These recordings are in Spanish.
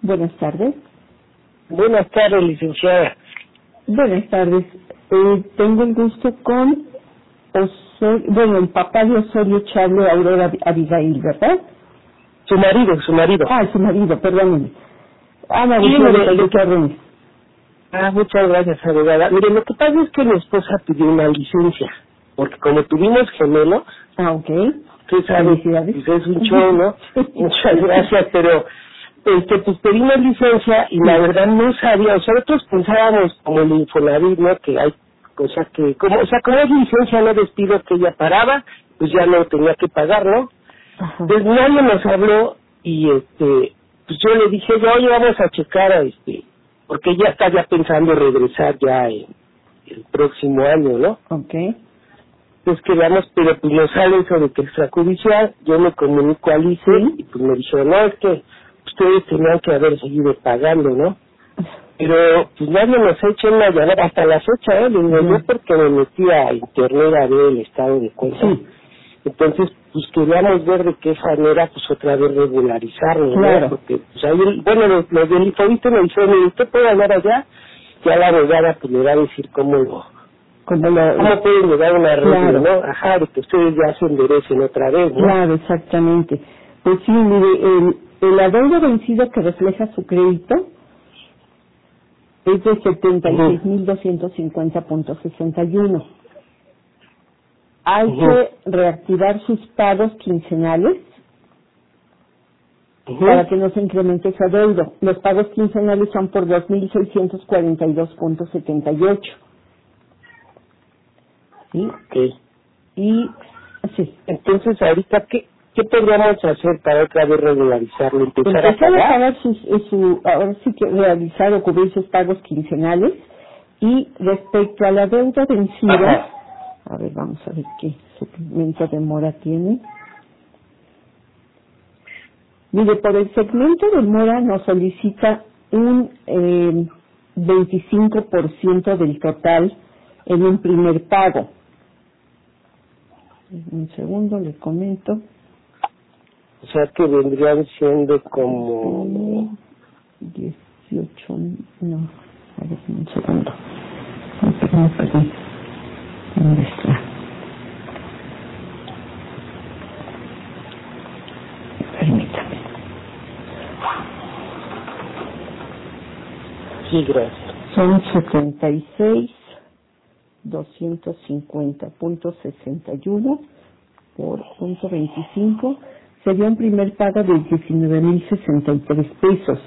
Buenas tardes. Buenas tardes, licenciada. Buenas tardes. Tengo el gusto con el papá de Osorio Chable Aurora Abigail, ¿verdad? Su marido. Su marido, perdóneme. Ana Sí, de Cárdenas. Muchas gracias, abogada. Mire, lo que pasa es que mi esposa pidió una licencia, porque como tuvimos gemelos, ok. usted sabe, pues es un show, ¿no? Muchas gracias, pero pues pedí una licencia y la verdad no sabía, nosotros pensábamos como el Infonavit, ¿no? Que hay cosas que, como es licencia, no despido, que ella paraba, pues ya no tenía que pagar, ¿no? Ajá. Pues nadie nos habló y pues yo le dije, oye, vamos a checar porque ella está ya pensando regresar ya el próximo año, ¿no? Ok. Pues quedamos, pero pues nos sale eso de que extrajudicial, yo me comunico al ICE y pues me dijeron, no, es que ustedes tenían que haber seguido pagando, ¿no? Pero pues nadie nos ha hecho una llamada hasta la fecha, le digo yo porque me metí a internet a ver el estado de cuenta. Sí. Entonces, pues queríamos ver de qué manera, pues otra vez regularizarlo, claro, ¿no? Porque, pues ahí, los del Infoviste me dijeron, mire, usted puede hablar allá, ya la abogada pues le va a decir cómo pueden llegar a un arreglo, ¿no? Ajá, de que ustedes ya se enderecen otra vez, ¿no? Claro, exactamente. Pues sí, mire, el adeudo vencido que refleja su crédito es de 76,250.61. Hay que reactivar sus pagos quincenales para que no se incremente su adeudo. Los pagos quincenales son por 2,642.78. ¿Sí? Okay. Y, sí. Entonces, ahorita, ¿qué podríamos hacer para otra vez regularizarlo? ¿Empezar a pagar? Ahora sí que realizar o cubrir sus pagos quincenales. Y respecto a la deuda vencida, a ver, vamos a ver qué segmento de mora tiene. Mire, por el segmento de mora nos solicita un 25% del total en un primer pago. Un segundo, le comento. O sea que vendrían siendo como 18, no, a ver, un segundo. Perdón. ¿Dónde está? Permítame. Sí, gracias. Son 76,250.61 por punto 25. Sería un primer pago de 19,063 pesos.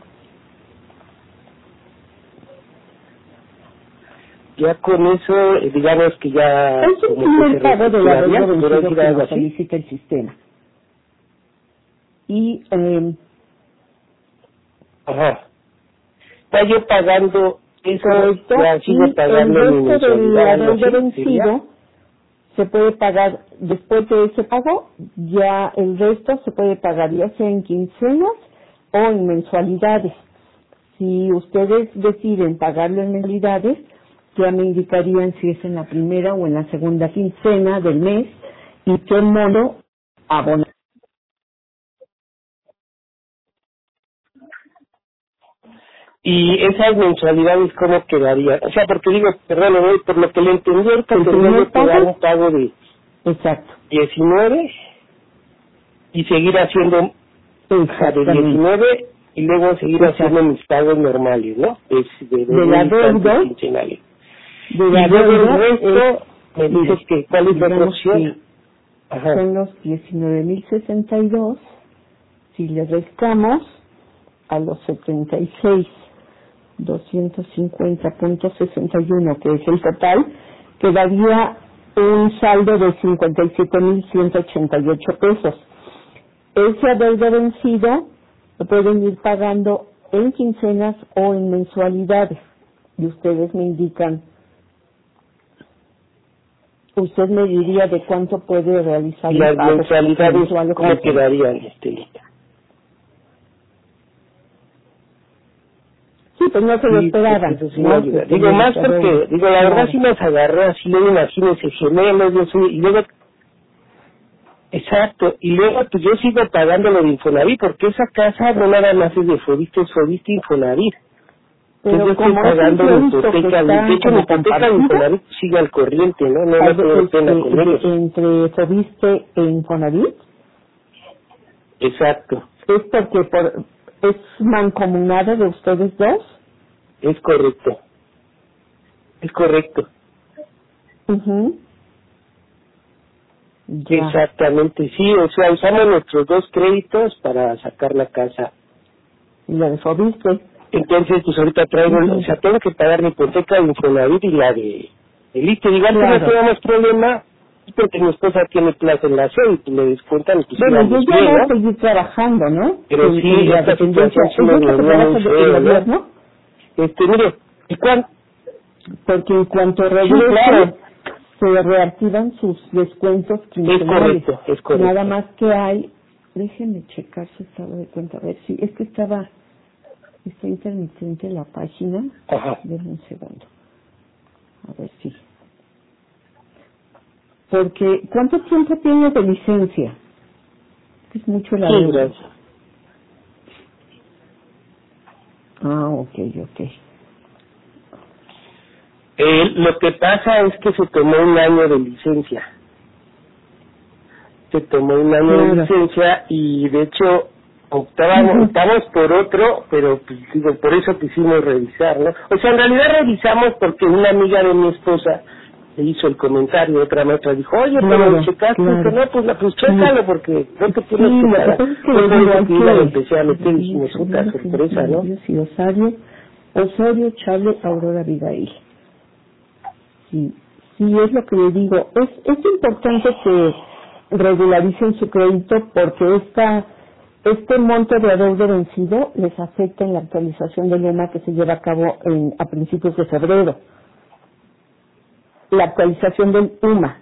Ya con eso, digamos que ya... Es el primer pago de la deuda vencido que nos solicita el sistema. Y... Está yo pagando eso, ya sigo pagando el mi resto de la deuda vencido ¿sería? se puede pagar, después de ese pago, ya el resto se puede pagar ya sea en quincenas o en mensualidades. Si ustedes deciden pagarlo en mensualidades, ya me indicarían si es en la primera o en la segunda quincena del mes y qué modo abonar. Y esas mensualidades, ¿cómo quedarían? O sea, porque digo, perdón, por lo que le entendí, ahorita tendría que dar un pago de 19 y seguir haciendo de 19 y luego seguir haciendo mis pagos normales, ¿no? De la deuda quincenales. De la deuda, el resto, me dices que ¿cuál es la opción? Son los 19,062, si le restamos a los 76,250.61, que es el total, quedaría un saldo de 57,188 pesos. Ese adeudo vencido lo pueden ir pagando en quincenas o en mensualidades. Y ustedes me indican, usted me diría de cuánto puede realizar y las mensualidades, ¿cómo quedarían, Sí, pues no se lo esperaban. Eso sí ¿no? Digo, más porque, la verdad sí nos agarró así, luego imagínense, gemelos, y luego, Exacto, y luego pues yo sigo pagando lo de Infonavit, porque esa casa no nada más es de Fobiste, es Fobiste Infonavit. Pero Yo estoy como es un pagando mi crédito que hipoteca, está de hecho mi como hipoteca de compartida, Infonavit sigue al corriente, ¿no? No tengo pena con ellos. entre Fobiste e Infonavit, Exacto, es porque es mancomunada de ustedes dos. es correcto, es correcto. Mhm. Ya. Exactamente, sí, o sea, usamos nuestros dos créditos para sacar la casa. Y la de Fobiste. Entonces, pues ahorita traigo, o sea, tengo que pagar mi hipoteca de Infonavit y la de ISSSTE. Digo, antes no teníamos problema, porque mi esposa tiene plaza en la sede y pues, le descuentan y pues Bueno, yo íbamos ya bien, voy a ¿no? seguir trabajando, ¿no? Pero En sí, la esta dependencia. situación sí ¿Ella me es la que volvió trabaja muy en el feo, ¿no? gobierno? Mire, ¿y cuándo? Porque en cuanto Sí, regrese, claro, se reactivan sus descuentos es quincenales. correcto, es correcto. Nada más que hay, déjenme checar su estado de cuenta, a ver si, es que está intermitente la página. Ajá. Denme un segundo, a ver si. Porque, ¿cuánto tiempo tiene de licencia? Es mucho la Sí, deuda. gracias. Ah, ok. Lo que pasa es que se tomó un año de licencia. Se tomó un año de licencia y de hecho optamos por otro, pero pues, digo, por eso quisimos revisar, ¿no? O sea, en realidad revisamos porque una amiga de mi esposa le hizo el comentario, otra maestra dijo, oye, pero checaste, no, pues chécalo porque no te tienes que pagar. Pues por eso que yo la empecé a meter y dijimos, puta sorpresa, ¿no? Sí, Osorio, Chable, Aurora, Abigail. Sí, es lo que le digo. Es importante que regularicen su crédito porque este monto de adeudo vencido les afecta en la actualización del UMA que se lleva a cabo a principios de febrero. La actualización del UMA.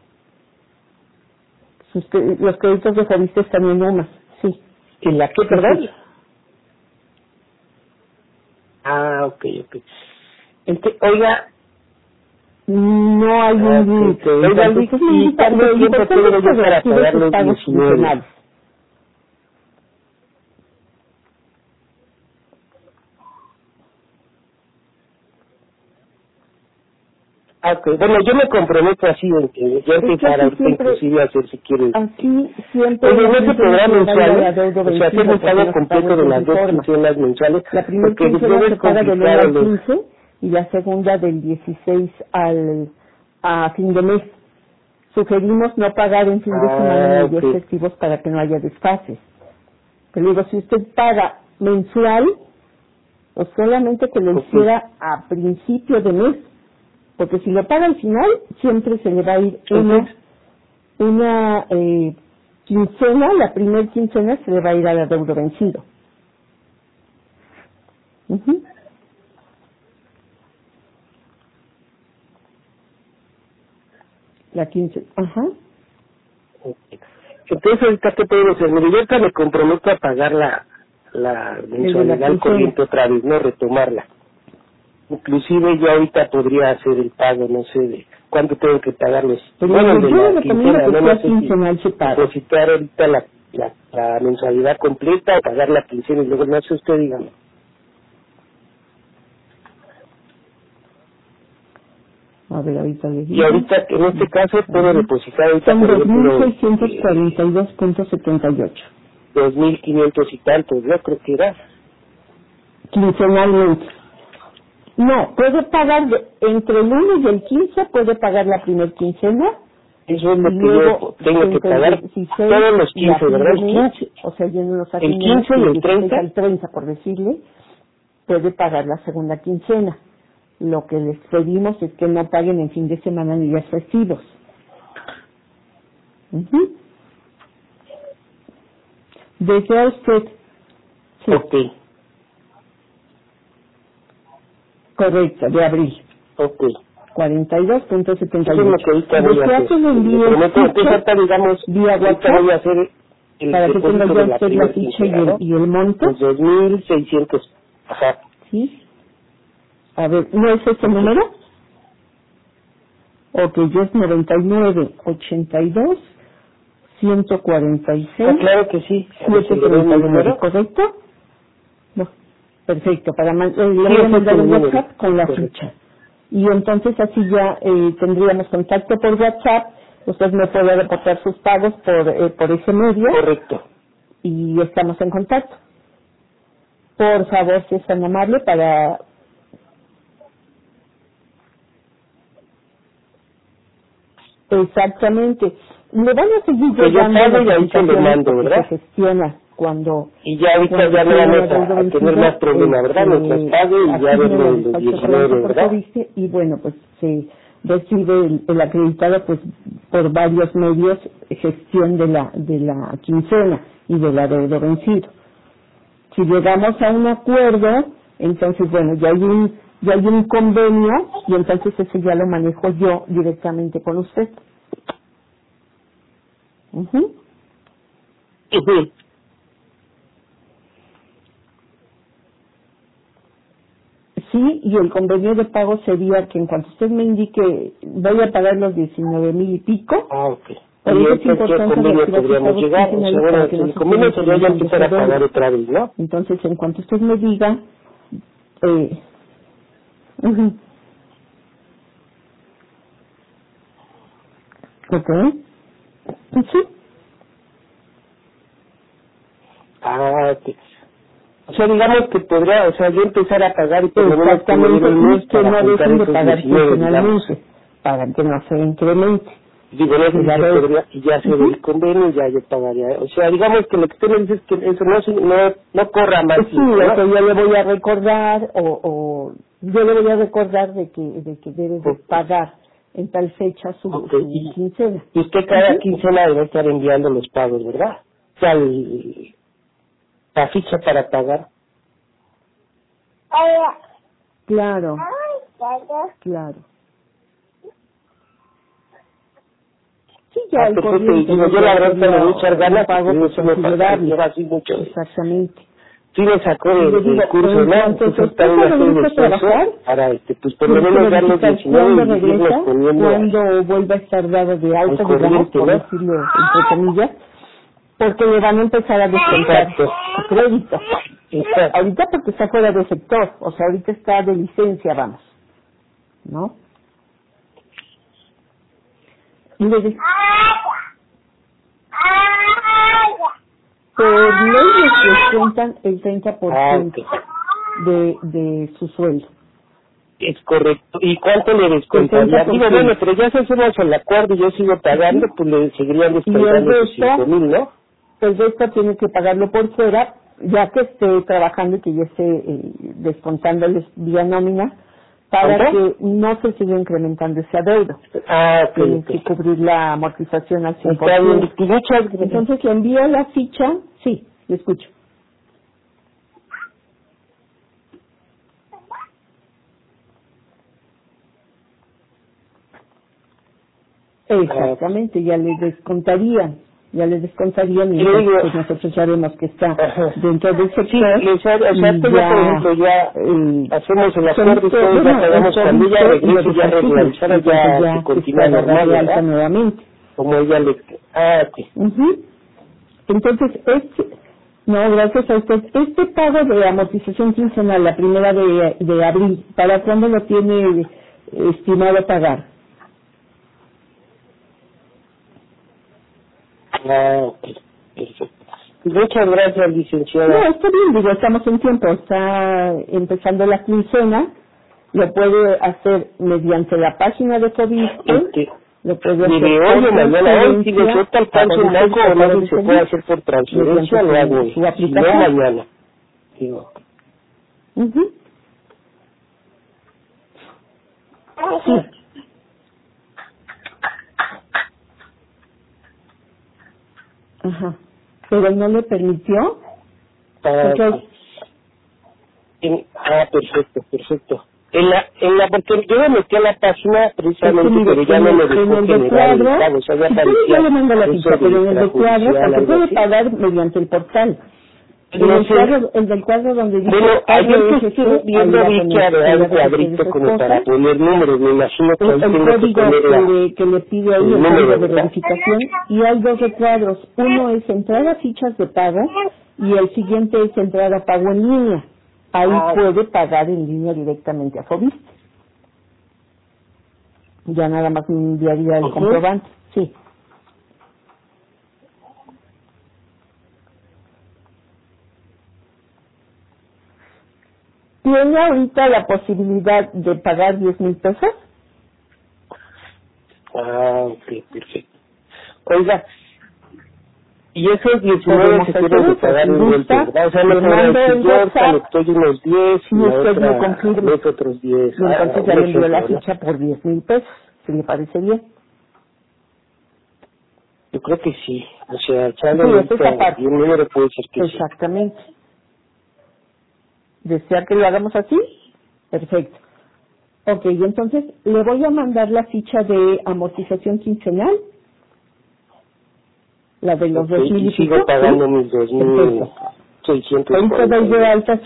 Los créditos de Fobiste están en UMA, sí. ¿En la qué, perdón? Ah, ok. Oiga, no hay un límite. Oiga, Luis, ¿y cuánto tiempo tengo yo para pagar los pagos 19? Ok, bueno, yo me comprometo así en que ya empezar ahorita inclusive a hacer si quieres. Así siempre. Oye, no se podrá mensual, o sea, hacer un pago completo de las dos quincenas mensuales, la primera quincena se paga del 1 al 15 y la segunda del 16 a fin de mes. Sugerimos no pagar en fin de semana ni días festivos para que no haya desfases. Pero digo, si usted paga mensual, o solamente que lo hiciera a principio de mes, porque si lo paga al final, siempre se le va a ir una quincena, la primera quincena se le va a ir al adeudo vencido. La quincena, Entonces, ahorita, ¿qué podemos hacer? Mire, yo ahorita me comprometo a pagar la mensualidad corriente otra vez, no retomarla. Inclusive yo ahorita podría hacer el pago, no sé, de cuánto tengo que pagarles. Bueno, de la quincena, no sé si depositar ahorita la mensualidad completa o pagar la quincena y luego no sé usted, dígame. A ver, ahorita le digo. Y ahorita, en este caso, puedo depositar ahorita, son 2.642.78. 2.500 y tantos, ¿no? Creo que era. Quincenalmente. No, puede pagar entre el 1 y el 15, puede pagar la primera quincena. Eso es lo que yo tengo que pagar todos los 15, ¿verdad? El 15. O sea, yéndonos a el 15 y el 30. Al 30, por decirle, puede pagar la segunda quincena. Lo que les pedimos es que no paguen en fin de semana ni días festivos. ¿Desea usted? Sí. Ok. Correcto, de abril. Ok. 42.78. Eso es lo que ahorita voy a hacer. Digamos, vía WhatsApp voy a hacer el para que tenga ya usted la ficha y el monto. Los 2.600. Ajá. ¿Sí? A ver, ¿no es este número? Ok, yo es 99 82 146. Claro que sí. 739, ¿correcto? No. Perfecto, le voy a mandar un WhatsApp con la ficha. Y entonces así ya tendríamos contacto por WhatsApp, usted me puede reportar sus pagos por ese medio. Correcto. Y estamos en contacto. Por favor, si es tan amable para... Exactamente. Le van a seguir llegando y ahí se le mando, ¿verdad? Se gestiona cuando... Y ya ahorita ya no vamos a tener más problemas, ¿verdad? Mientras pague y ya verlo en los 19, ¿verdad? Y bueno, pues se recibe el acreditado pues por varios medios gestión de la quincena y del adeudo vencido. Si llegamos a un acuerdo, entonces bueno, ya hay un convenio y entonces ese ya lo manejo yo directamente con usted. Sí, y el convenio de pago sería que en cuanto usted me indique, voy a pagar los 19,000 y pico. Ok. Por eso es importante convenio podríamos llegar, o sea, bueno, el convenio sería ya empezar a pagar otra vez, ¿no? Entonces, en cuanto usted me diga, ¿ok? Sí. Ok. O sea, digamos que podría, o sea, yo empezar a pagar y por lo menos exactamente, el mes que no para juntar dejen de esos pagar 19, quincenalmente, para que no se incremente. Digo, no sé si se podría, y ya se ve el convenio, ya yo pagaría. O sea, digamos que lo que usted me dice es que eso no corra más. Sí, ¿no? O sea, yo le voy a recordar, o yo le voy a recordar de que debe de pagar en tal fecha su quincena. Y usted cada quincena debe estar enviando los pagos, ¿verdad? O sea, la ficha para pagar. Claro, claro. Sí, ya el corriente. Digo, yo la verdad tengo muchas ganas, pago eso me pasa así mucho. Exactamente. Sí me sacó del curso, ¿no? Entonces está uno haciendo el esfuerzo para, pues por lo menos dar los 19 y irnos poniendo cuando vuelva a estar dado de alta, digamos, por decirlo entre comillas, porque le van a empezar a descontar crédito. Ahorita porque está fuera del sector, o sea, ahorita está de licencia, vamos, ¿no? Y le dice, por ley les descuentan el 30% de su sueldo. Es correcto. ¿Y cuánto le descontaría? Digo, bueno, pero ya si hacemos el acuerdo y yo sigo pagando, pues le seguirían descontando los 5,000, ¿no? El resto tiene que pagarlo por fuera, ya que esté trabajando y que ya esté descontándoles vía nómina, para que no se siga incrementando ese adeudo. Tiene que cubrir la amortización al 100%. Entonces le envío la ficha, sí, le escucho. Exactamente, ya les descontarían y pues nosotros sabemos que está dentro del sector. Sí, o sea, por ejemplo, ya hacemos el acuerdo y todos ya pagamos cuando ella regrese ya regularizada, ya se continúa normal, ¿verdad? Nuevamente. Como ella le... Entonces, no, gracias a usted. Este pago de amortización quincenal, la primera de abril, ¿para cuándo lo tiene estimado pagar? Perfecto. Muchas gracias, licenciada. No, está bien, digo, estamos en tiempo, está empezando la quincena, lo puede hacer mediante la página de COVID, lo puede hacer hoy o mañana, si le suelta el alcanzo un poco o no se puede hacer por transferencia, lo hago hoy, si no mañana. Digo. Sí. Ajá. Pero no le permitió. Perfecto. Porque yo me metí a la página precisamente, pero ya no me dejó generar el pago, o sea, ya aparecía. Yo le mando la ficha, pero en el de cuadro, porque puede pagar mediante el portal. No sé. El del cuadro donde dice... Bueno, ayer que estuve viendo vi que había un cuadrito como para poner números, me imagino que ahí el tengo que código poner que le pide ahí el el número, código de ¿verdad? verificación, y hay dos recuadros. Uno es entrar a fichas de pago y el siguiente es entrar a pago en línea. Ahí puede pagar en línea directamente a Fobiste. Ya nada más me enviaría el comprobante. Sí. ¿Tiene ahorita la posibilidad de pagar 10,000 pesos? Ok, perfecto. Oiga, y esos 19 Podemos se hacer tienen que eso. pagar Si en golpe, gusta, ¿verdad? O sea, no le podrá mando decir el yo ahorita le WhatsApp estoy unos 10 y y la usted me otra confirma. mes otros 10. Y entonces ya Un le envío la ejemplo, ¿no? ficha por 10,000 pesos, si le parece bien. Yo creo que sí. O sea, echarle Sí, es esa ahorita parte. y un número puede ser que sí. Exactamente. ¿Desea que lo hagamos así? Perfecto. Ok, y entonces le voy a mandar la ficha de amortización quincenal, la de los Ok, 2,000 y y pico, sigo pagando ¿sí? mis Perfecto. 2,640. Ahorita doy de alta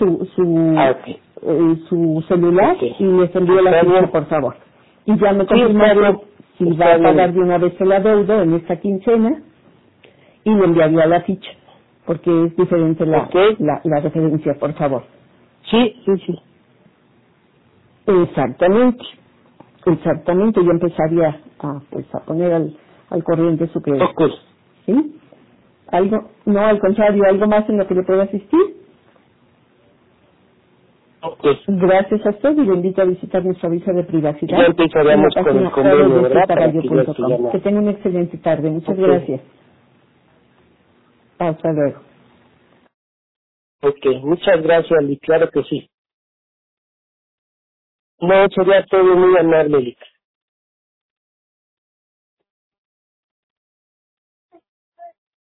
su celular Ok. y les envío la Está ficha, bien. por favor. Y ya me Sí, confirma está bien. si va Está a pagar bien. de una vez el adeudo en esta quincena y le enviaría la ficha, porque es diferente Ok. la referencia, por favor. Sí, sí, sí. Exactamente, exactamente, yo empezaría a poner al corriente su crédito. Ok. ¿Sí? ¿Algo? No, al contrario, ¿algo más en lo que le pueda asistir? Ok. Gracias a usted y le invito a visitar nuestro aviso de Ya privacidad en la empezaríamos con el página convenio, ¿verdad? Para que ya se rdccaballo.com. llama. Que tenga una excelente tarde. Muchas Ok. gracias. Hasta luego. Ok. Muchas gracias, Liz. Claro que sí. No, sería todo muy amable, Liz.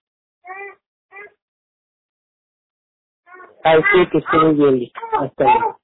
Así que esté muy bien, Liz. Hasta luego.